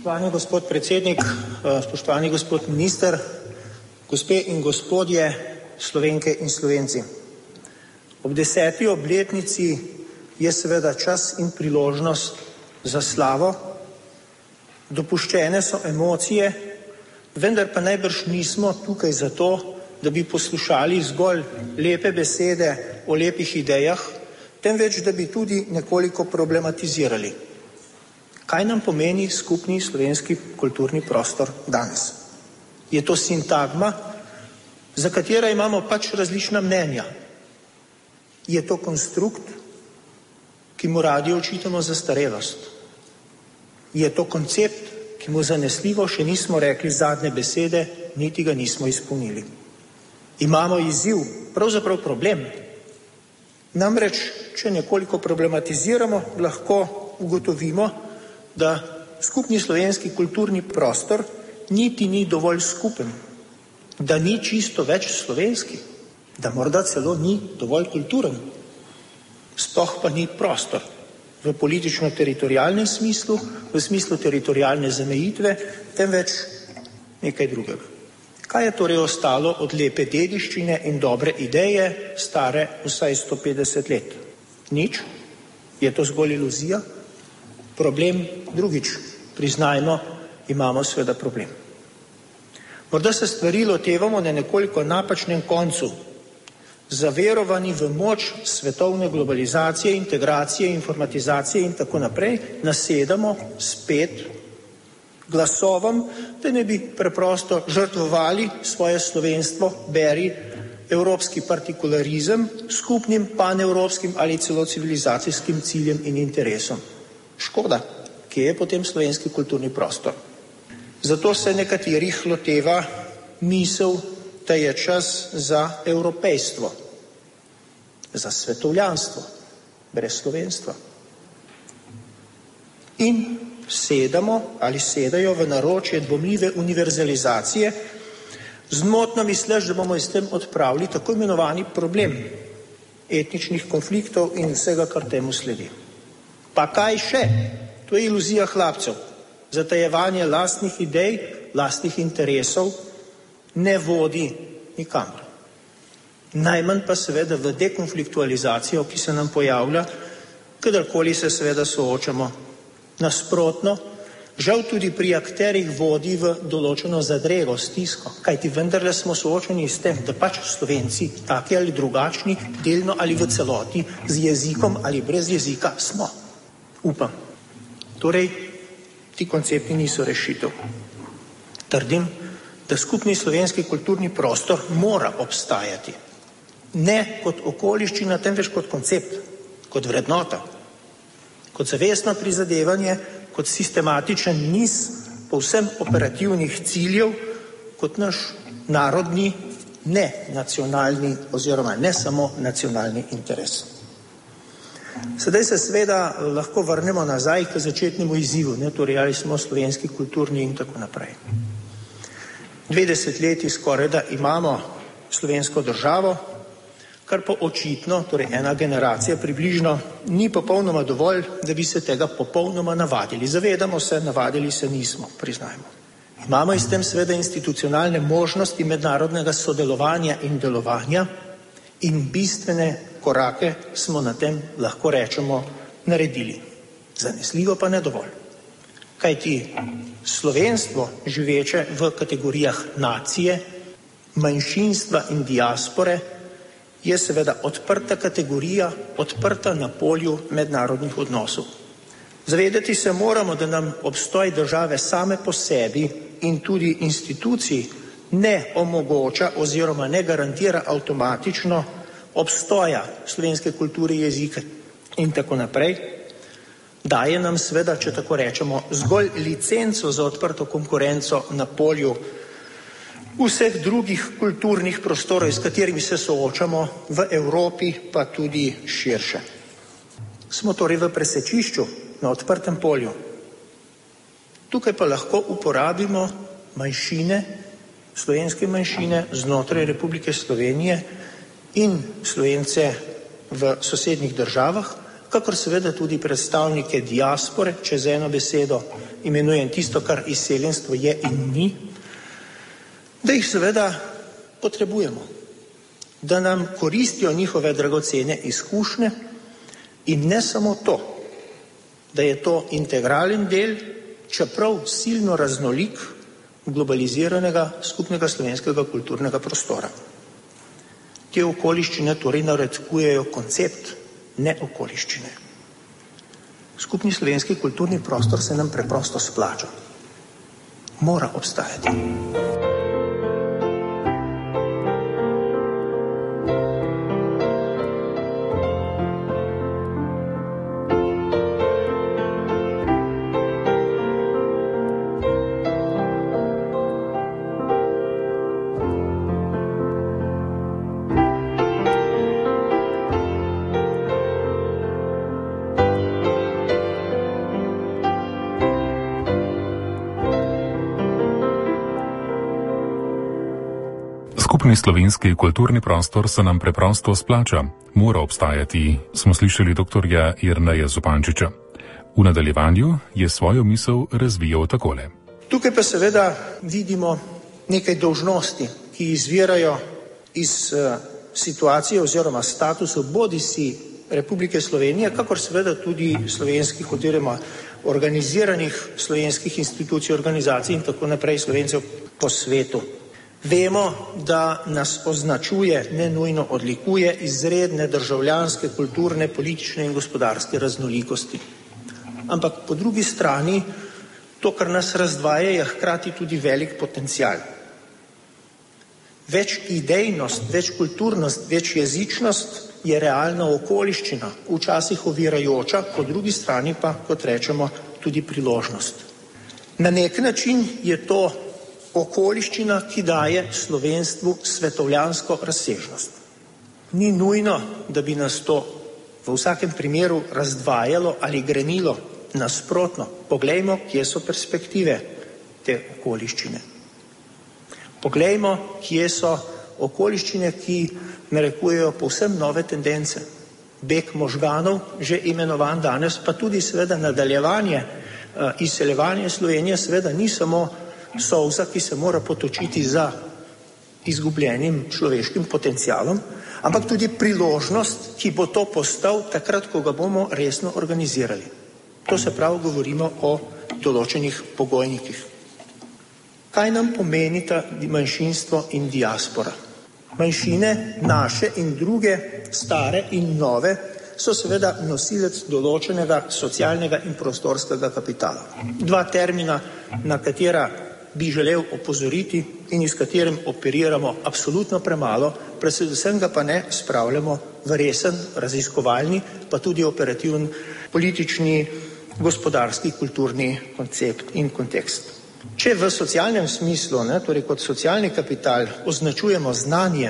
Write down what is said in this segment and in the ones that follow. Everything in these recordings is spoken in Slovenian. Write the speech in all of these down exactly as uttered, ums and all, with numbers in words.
Spoštovani gospod predsednik, spoštovani gospod minister, gospe in gospodje, Slovenke in Slovenci. Ob deseti obletnici je seveda čas in priložnost za slavo. Dopuščene so emocije, vendar pa najbrž nismo tukaj zato, da bi poslušali zgolj lepe besede o lepih idejah, temveč da bi tudi nekoliko problematizirali. Kaj nam pomeni skupni slovenski kulturni prostor danes? Je to sintagma, za katera imamo pač različna mnenja? Je to konstrukt, ki mu radi očitamo zastarelost? Je to koncept, ki mu zanesljivo še nismo rekli zadnje besede, niti ga nismo izpolnili? Imamo izziv, pravzaprav problem. Namreč, če nekoliko problematiziramo, lahko ugotovimo, da skupni slovenski kulturni prostor niti ni dovolj skupen, da ni čisto več slovenski, da morda celo ni dovolj kulturen, sploh pa ni prostor v politično-teritorialnem smislu, v smislu teritorialne zamejitve, temveč nekaj drugega. Kaj je torej ostalo od lepe dediščine in dobre ideje, stare vsaj sto petdeset let? Nič? Je to zgolj iluzija? Problem drugič, priznajmo, imamo seveda problem. Morda se stvari lotevamo na nekoliko napačnem koncu, zaverovani v moč svetovne globalizacije, integracije, informatizacije in tako naprej, nasedamo spet glasovom, da ne bi preprosto žrtvovali svoje slovenstvo, beri evropski partikularizem, skupnim panevropskim ali celo civilizacijskim ciljem in interesom. Škoda, kje je potem slovenski kulturni prostor? Zato se nekaterih loteva misel, da je čas za evropejstvo, za svetovljanstvo, brez slovenstva. In sedamo ali sedajo v naročje dvomljive univerzalizacije, zmotno misleč, da bomo s tem odpravili tako imenovani problem etničnih konfliktov in vsega, kar temu sledi. Pa kaj še? To je iluzija hlapcev. Zatajevanje lastnih idej, lastnih interesov ne vodi nikamor. Najmanj pa seveda v dekonfliktualizacijo, ki se nam pojavlja, kadarkoli se seveda soočamo. Nasprotno, žal tudi pri akterih vodi v določeno zadrego, stisko, kajti vendarle smo soočeni s tem, da pač Slovenci, taki ali drugačni, delno ali v celoti, z jezikom ali brez jezika smo. Upam. Torej, ti koncepti niso rešitev. Trdim, da skupni slovenski kulturni prostor mora obstajati. Ne kot okoliščina, temveč kot koncept, kot vrednota, kot zavestno prizadevanje, kot sistematičen niz povsem operativnih ciljev, kot naš narodni, ne nacionalni oziroma ne samo nacionalni interes. Sedaj se seveda lahko vrnemo nazaj k začetnemu izzivu, ne, torej ali smo slovenski kulturni in tako naprej. Dve desetletji skoraj da imamo slovensko državo, kar pa očitno, torej ena generacija približno, ni popolnoma dovolj, da bi se tega popolnoma navadili. Zavedamo se, navadili se nismo, priznajmo. Imamo s tem seveda institucionalne možnosti mednarodnega sodelovanja in delovanja in bistvene korake smo na tem, lahko rečemo, naredili. Zanesljivo pa ne dovolj. Kajti slovenstvo, živeče v kategorijah nacije, manjšinstva in diaspore, je seveda odprta kategorija, odprta na polju mednarodnih odnosov. Zavedati se moramo, da nam obstoj države same po sebi in tudi institucij ne omogoča oziroma ne garantira avtomatično obstoja slovenske kulture, jezika in tako naprej, daje nam seveda, če tako rečemo, zgolj licenco za odprto konkurenco na polju vseh drugih kulturnih prostorov, s katerimi se soočamo v Evropi, pa tudi širše. Smo torej v presečišču, na odprtem polju. Tukaj pa lahko uporabimo manjšine, slovenske manjšine znotraj Republike Slovenije in Slovence v sosednjih državah, kakor seveda tudi predstavnike diaspore, če z eno besedo imenujem tisto, kar izseljenstvo je in ni, da jih seveda potrebujemo, da nam koristijo njihove dragocene izkušnje in ne samo to, da je to integralen del, čeprav silno raznolik globaliziranega skupnega slovenskega kulturnega prostora. Te okoliščine torej naredkujejo koncept, ne okoliščine. Skupni slovenski kulturni prostor se nam preprosto splača. Mora obstajati. Skupni slovenski kulturni prostor se nam preprosto splača, mora obstajati, smo slišali doktorja Jerneja Zupančiča. V nadaljevanju je svojo misel razvijal takole. Tukaj pa seveda vidimo nekaj dolžnosti, ki izvirajo iz uh, situacije oziroma statusu bodisi Republike Slovenije, kakor seveda tudi slovenskih oziroma organiziranih slovenskih institucij, organizacij in tako naprej Slovencev po svetu. Vemo, da nas označuje, ne nujno odlikuje, izredne državljanske, kulturne, politične in gospodarske raznolikosti. Ampak po drugi strani, to, kar nas razdvaja, je hkrati tudi velik potencial. Več idejnost, več kulturnost, več jezičnost je realna okoliščina, včasih ovirajoča, po drugi strani pa, kot rečemo, tudi priložnost. Na nek način je to okoliščina, ki daje slovenstvu svetovljansko razsežnost. Ni nujno, da bi nas to v vsakem primeru razdvajalo ali grenilo. Nasprotno, poglejmo, kje so perspektive te okoliščine. Poglejmo, kje so okoliščine, ki narekujejo povsem nove tendence. Beg možganov, že imenovan danes, pa tudi seveda nadaljevanje, izseljevanje Slovenije seveda ni samo solza, ki se mora potočiti za izgubljenim človeškim potencialom, ampak tudi priložnost, ki bo to postal takrat, ko ga bomo resno organizirali. To se pravi, govorimo o določenih pogojnikih. Kaj nam pomenita manjšinstvo in diaspora? Manjšine, naše in druge, stare in nove, so seveda nosilec določenega socialnega in prostorskega kapitala. Dva termina, na katera bi želel opozoriti in iz katerim operiramo absolutno premalo, predvsem ga pa ne spravljamo v resen, raziskovalni, pa tudi operativen politični, gospodarski, kulturni koncept in kontekst. Če v socialnem smislu, ne, torej kot socialni kapital, označujemo znanje,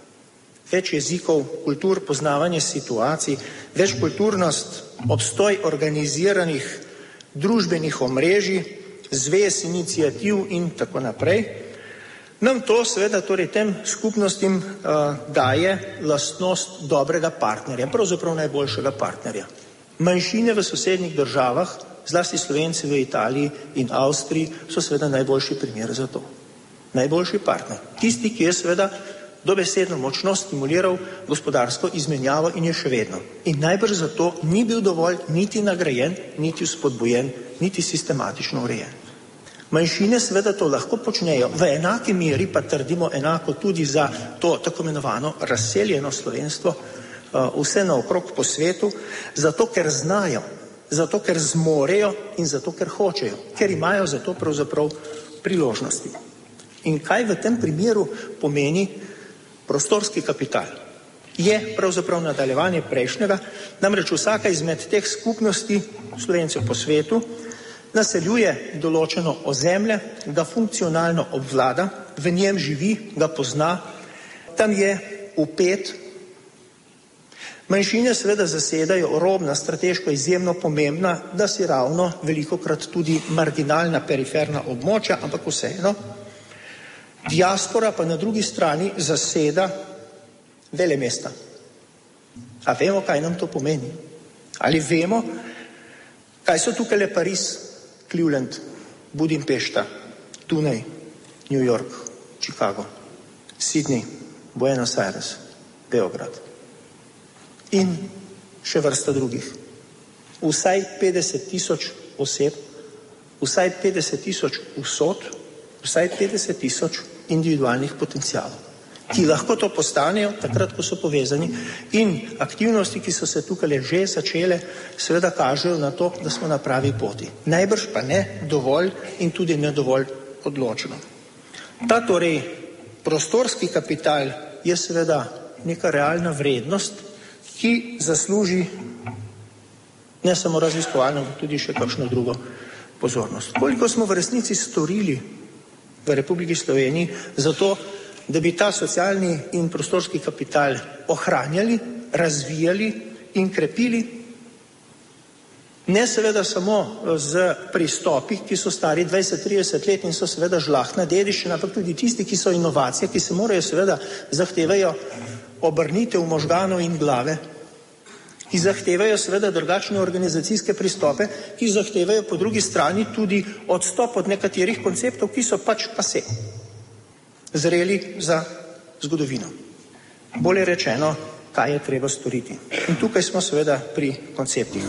več jezikov, kultur, poznavanje situacij, večkulturnost, obstoj organiziranih družbenih omrežij, zvez, iniciativ in tako naprej, nam to seveda torej tem skupnostim uh, daje lastnost dobrega partnerja, pravzaprav najboljšega partnerja. Manjšine v sosednjih državah, zlasti Slovenci v Italiji in Avstriji, so seveda najboljši primer za to. Najboljši partner. Tisti, ki je seveda dobesedno močno stimuliral gospodarsko izmenjavo in je še vedno. In najbrž zato ni bil dovolj niti nagrajen, niti spodbujen, niti sistematično urejen. Manjšine seveda to lahko počnejo, v enaki meri pa trdimo enako tudi za to tako imenovano razseljeno slovenstvo, vse naokrog po svetu, zato ker znajo, zato ker zmorejo in zato ker hočejo, ker imajo za to pravzaprav priložnosti. In kaj v tem primeru pomeni prostorski kapital? Je pravzaprav nadaljevanje prejšnjega, namreč vsaka izmed teh skupnosti Slovencev po svetu naseljuje določeno ozemlje, ga funkcionalno obvlada, v njem živi, ga pozna, tam je vpet. Manjšine seveda zasedajo robna, strateško izjemno pomembna, da si ravno velikokrat tudi marginalna, periferna območja, ampak vseeno. Diaspora pa na drugi strani zaseda velemesta. A vemo, kaj nam to pomeni? Ali vemo, kaj so tukaj le Pariz, Cleveland, Budimpešta, Dunaj, New York, Chicago, Sydney, Buenos Aires, Beograd in še vrsta drugih. Vsaj petdeset tisoč oseb, vsaj petdeset tisoč usod, vsaj petdeset tisoč individualnih potencialov, ki lahko to postanejo takrat, ko so povezani, in aktivnosti, ki so se tukaj že začele, seveda kažejo na to, da smo na pravi poti. Najbrž pa ne dovolj in tudi ne dovolj odločno. Ta torej prostorski kapital je seveda neka realna vrednost, ki zasluži ne samo raziskovalno, ampak tudi še kakšno drugo pozornost. Koliko smo v resnici storili v Republiki Sloveniji za to, da bi ta socialni in prostorski kapital ohranjali, razvijali in krepili, ne seveda samo z pristopi, ki so stari dvajset trideset let in so seveda žlahtna dediščina, ampak tudi tisti, ki so inovacije, ki se morajo seveda zahtevajo obrnitev možganov in glave, ki zahtevajo seveda drugačne organizacijske pristope, ki zahtevajo po drugi strani tudi odstop od nekaterih konceptov, ki so pač pase, zreli za zgodovino. Bolje rečeno, kaj je treba storiti. In tukaj smo seveda pri konceptih.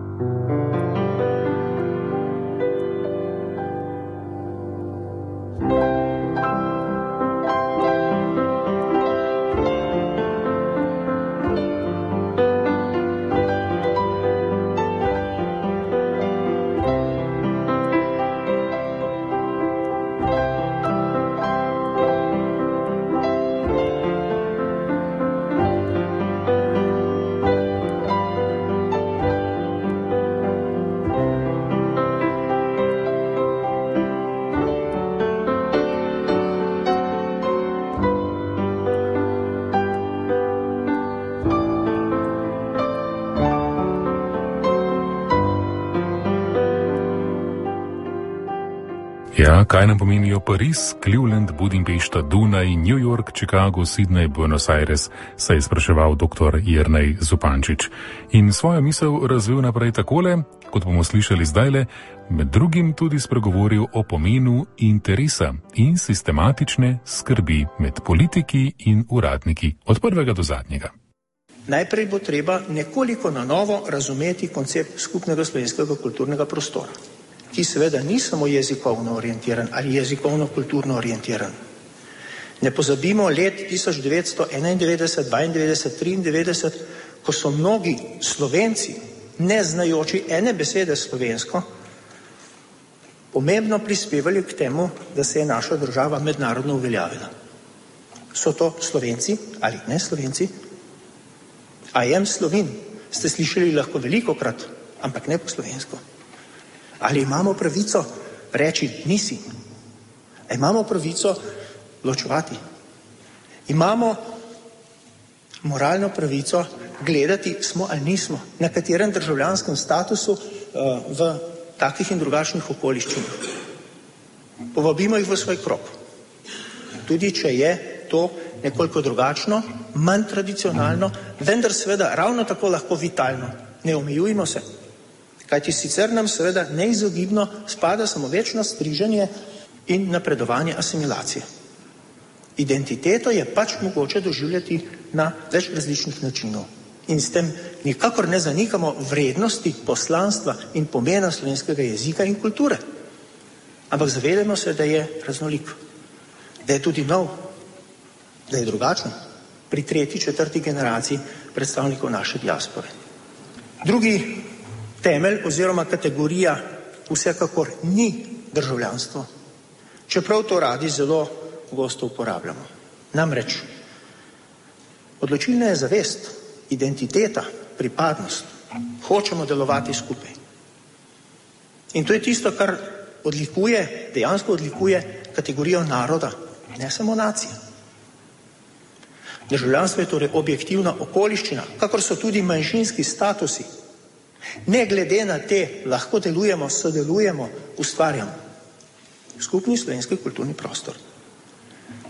Ja, kaj nam pomenijo Pariz, Cleveland, Budimpešta, Dunaj, New York, Chicago, Sydney, Buenos Aires, se je spraševal doktor Jernej Zupančič. In svojo misel razvil naprej takole, kot bomo slišali zdajle, med drugim tudi spregovoril o pomenu interesa in sistematične skrbi med politiki in uradniki, od prvega do zadnjega. Najprej bo treba nekoliko na novo razumeti koncept skupnega slovenskega kulturnega prostora, ki seveda ni samo jezikovno orientiran ali jezikovno-kulturno orientiran. Ne pozabimo let tisoč devetsto enaindevetdeset, dvaindevetdeset, triindevetdeset, ko so mnogi Slovenci, ne znajoči ene besede slovensko, pomembno prispevali k temu, da se je naša država mednarodno uveljavila. So to Slovenci ali ne Slovenci? I am Slovin, ste slišali lahko velikokrat, ampak ne po slovensko. Ali imamo pravico reči nisi? Ali imamo pravico ločevati? Imamo moralno pravico gledati, smo ali nismo, na katerem državljanskem statusu uh, v takih in drugačnih okoliščinah. Povabimo jih v svoj krog. Tudi če je to nekoliko drugačno, manj tradicionalno, vendar seveda ravno tako lahko vitalno. Ne omejujmo se. Kajti sicer nam seveda neizogibno spada samo večno striženje in napredovanje asimilacije. Identiteto je pač mogoče doživljati na več različnih načinov. In s tem nikakor ne zanikamo vrednosti, poslanstva in pomena slovenskega jezika in kulture. Ampak zavedamo se, da je raznolik, da je tudi nov, da je drugačen pri tretji, četrti generaciji predstavnikov naše diaspore. Drugi temelj oziroma kategorija vsekakor ni državljanstvo, čeprav to radi zelo pogosto uporabljamo. Namreč odločilna je zavest, identiteta, pripadnost. Hočemo delovati skupaj. In to je tisto, kar odlikuje, dejansko odlikuje kategorijo naroda, ne samo nacije. Državljanstvo je torej objektivna okoliščina, kakor so tudi manjšinski statusi. Ne glede na te, lahko delujemo, sodelujemo, ustvarjamo skupni slovenski kulturni prostor.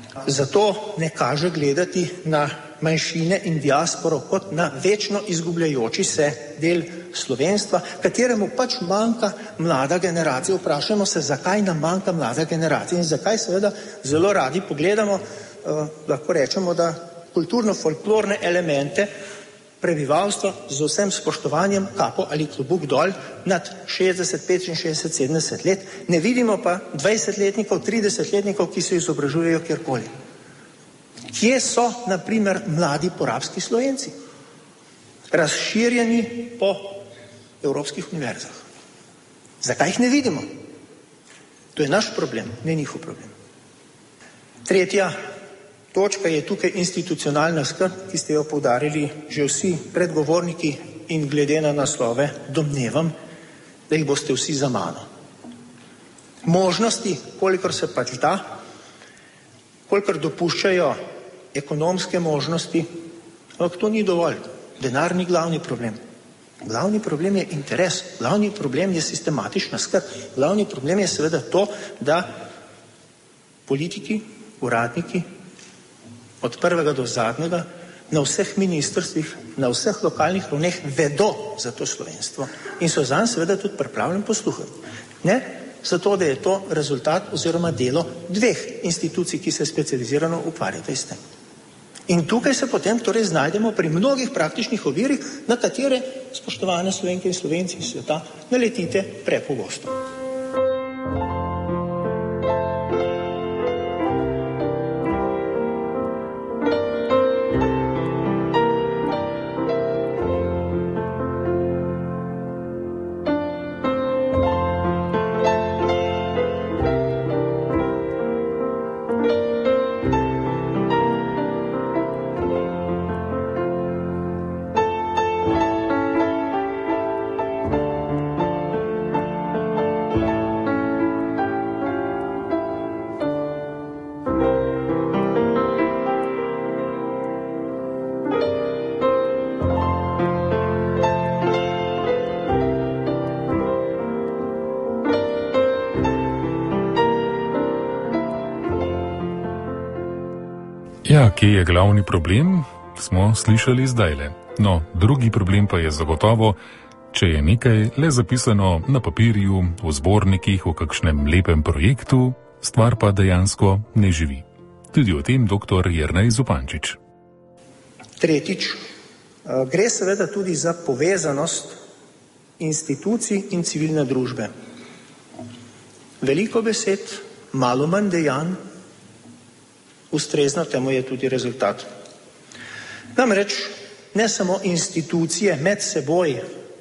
Zato ne kaže gledati na manjšine in diasporo kot na večno izgubljajoči se del slovenstva, kateremu pač manjka mlada generacija. Vprašajmo se, zakaj nam manjka mlada generacija in zakaj seveda zelo radi pogledamo, eh, lahko rečemo, da kulturno-folklorne elemente prebivalstva z vsem spoštovanjem, kapo ali klobuk dol, nad šestdeset, petinšestdeset, sedemdeset let, ne vidimo pa dvajsetletnikov, tridesetletnikov, ki se izobražujejo kjerkoli. Kje so, na primer, mladi porabski Slovenci, razširjeni po evropskih univerzah? Zakaj jih ne vidimo? To je naš problem, ne njihov problem. Tretja točka je tukaj institucionalna skrb, ki ste jo poudarili že vsi predgovorniki in glede na naslove domnevam, da jih boste vsi za mano. Možnosti, kolikor se pač da, kolikor dopuščajo ekonomske možnosti, ampak to ni dovolj. Denar ni glavni problem. Glavni problem je interes, glavni problem je sistematična skrb, glavni problem je seveda to, da politiki, uradniki od prvega do zadnjega na vseh ministrstvih, na vseh lokalnih ravneh vedo za to slovenstvo in so zanj seveda tudi pripravljeni poslušati. Ne zato, da je to rezultat oziroma delo dveh institucij, ki se specializirano ukvarjate s tem. In tukaj se potem torej znajdemo pri mnogih praktičnih ovirih, na katere, spoštovane Slovenke in Slovenci iz sveta, naletite prepogosto. Ja, kje je glavni problem, smo slišali zdajle. No, drugi problem pa je zagotovo, če je nekaj le zapisano na papirju, v zbornikih, v kakšnem lepem projektu, stvar pa dejansko ne živi. Tudi o tem doktor Jernej Zupančič. Tretjič, gre seveda tudi za povezanost institucij in civilne družbe. Veliko besed, malo manj dejanj, ustrezno temu je tudi rezultat. Namreč ne samo institucije med seboj,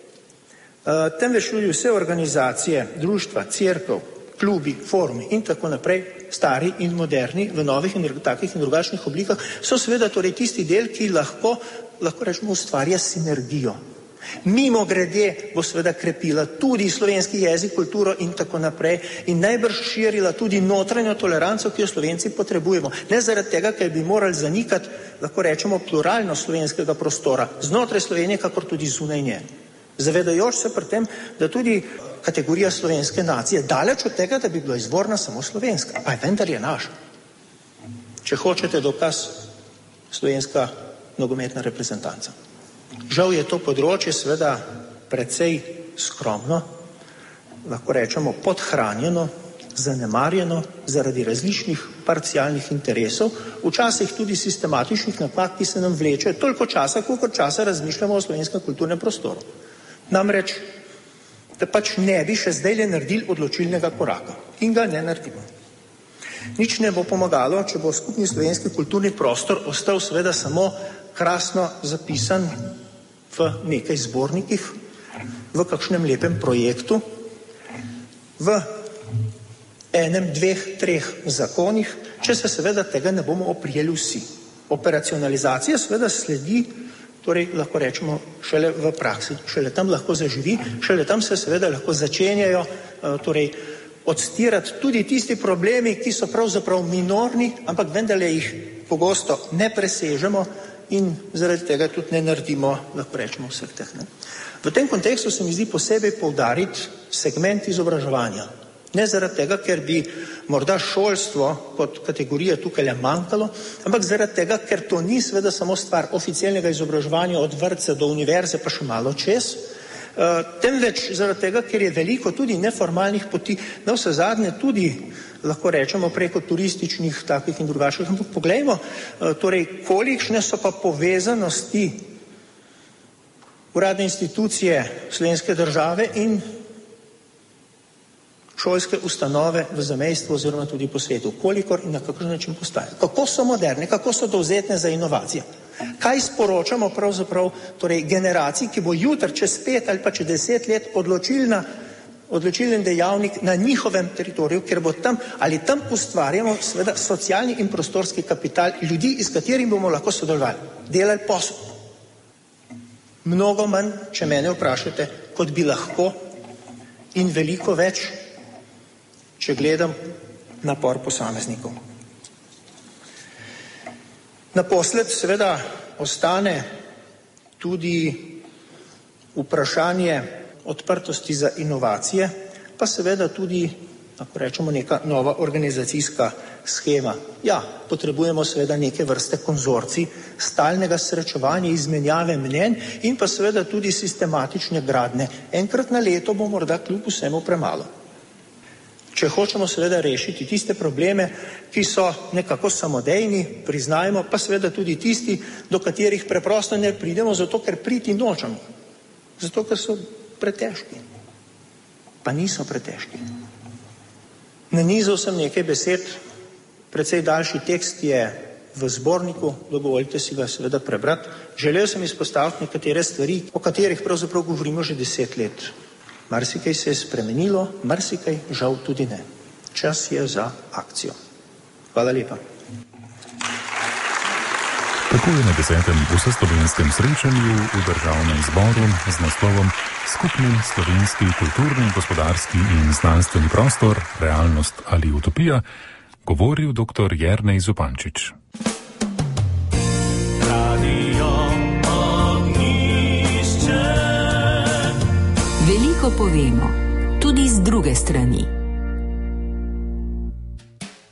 temveč tudi vse organizacije, društva, cerkev, klubi, forumi in tako naprej, stari in moderni, v novih in takih in drugačnih oblikah, so seveda torej tisti del, ki lahko, lahko rečemo, ustvarja sinergijo. Mimo grede bo seveda krepila tudi slovenski jezik, kulturo in tako naprej in najbrž širila tudi notranjo toleranco, ki jo Slovenci potrebujemo. Ne zaradi tega, ker bi morali zanikati, lahko rečemo, pluralnost slovenskega prostora znotraj Slovenije, kakor tudi zunaj nje. Zavedajoč se pri tem, da tudi kategorija slovenske nacije daleč od tega, da bi bila izvorna samo slovenska, pa vendar je naša. Če hočete dokaz, slovenska nogometna reprezentanca. Žal je to področje seveda precej skromno, lahko rečemo podhranjeno, zanemarjeno zaradi različnih parcialnih interesov, včasih tudi sistematičnih napak, ki se nam vlečejo toliko časa, koliko časa razmišljamo o slovenskem kulturnem prostoru. Namreč, da pač ne bi še zdaj le naredili odločilnega koraka in ga ne naredimo. Nič ne bo pomagalo, če bo skupni slovenski kulturni prostor ostal seveda samo krasno zapisan v nekaj zbornikih, v kakšnem lepem projektu, v enem, dveh, treh zakonih, če se seveda tega ne bomo oprijeli vsi. Operacionalizacija seveda sledi, torej lahko rečemo, šele v praksi, šele tam lahko zaživi, šele tam se seveda lahko začenjajo torej odstirati tudi tisti problemi, ki so pravzaprav minorni, ampak vendarle jih pogosto ne presežemo in zaradi tega tudi ne naredimo, lahko rečemo, vseh teh. Ne. V tem kontekstu se mi zdi posebej poudariti segment izobraževanja. Ne zaradi tega, ker bi morda šolstvo kot kategorija tukaj le manjkalo, ampak zaradi tega, ker to ni seveda samo stvar oficialnega izobraževanja od vrtca do univerze pa še malo čez, uh, temveč zaradi tega, ker je veliko tudi neformalnih poti, na vse zadnje tudi, lahko rečemo, preko turističnih takih in drugačnih. Ampak poglejmo, uh, torej, kolikšne so pa povezanosti uradne institucije slovenske države in šolske ustanove v zamejstvu oziroma tudi po svetu, kolikor in na kakšen način postajajo. Kako so moderne, kako so dovzetne za inovacije. Kaj sporočamo pravzaprav torej generaciji, ki bo jutri, čez pet ali pa čez deset let odločilna, odločilen dejavnik na njihovem teritoriju, ker bo tam ali tam ustvarjamo seveda socialni in prostorski kapital ljudi, iz katerih bomo lahko sodelovali, delali posel. Mnogo manj, če mene vprašate, kot bi lahko in veliko več, če gledam napor posameznikov. Naposled seveda ostane tudi vprašanje odprtosti za inovacije, pa seveda tudi, lahko rečemo, neka nova organizacijska shema. Ja, potrebujemo seveda neke vrste konzorcij, stalnega srečevanja, izmenjave mnenj in pa seveda tudi sistematične gradnje. Enkrat na leto bo morda kljub vsemu premalo. Če hočemo seveda rešiti tiste probleme, ki so nekako samodejni, priznajmo, pa seveda tudi tisti, do katerih preprosto ne pridemo, zato ker priti nočemo. Zato ker so pretežki. Pa niso pretežki. Nanizal sem nekaj besed, precej daljši tekst je v zborniku, dovolite si ga seveda prebrati. Želel sem izpostaviti nekatere stvari, o katerih pravzaprav govorimo že deset let. Marsikaj se je spremenilo, marsikaj žal tudi ne. Čas je za akcijo. Hvala lepa. Tako je na desetem vseslovenskem srečanju v Državnem zboru z naslovom Skupni slovenski kulturni, gospodarski in znanstveni prostor, realnost ali utopija govoril dr. Jernej Zupančič. Veliko povemo, tudi z druge strani.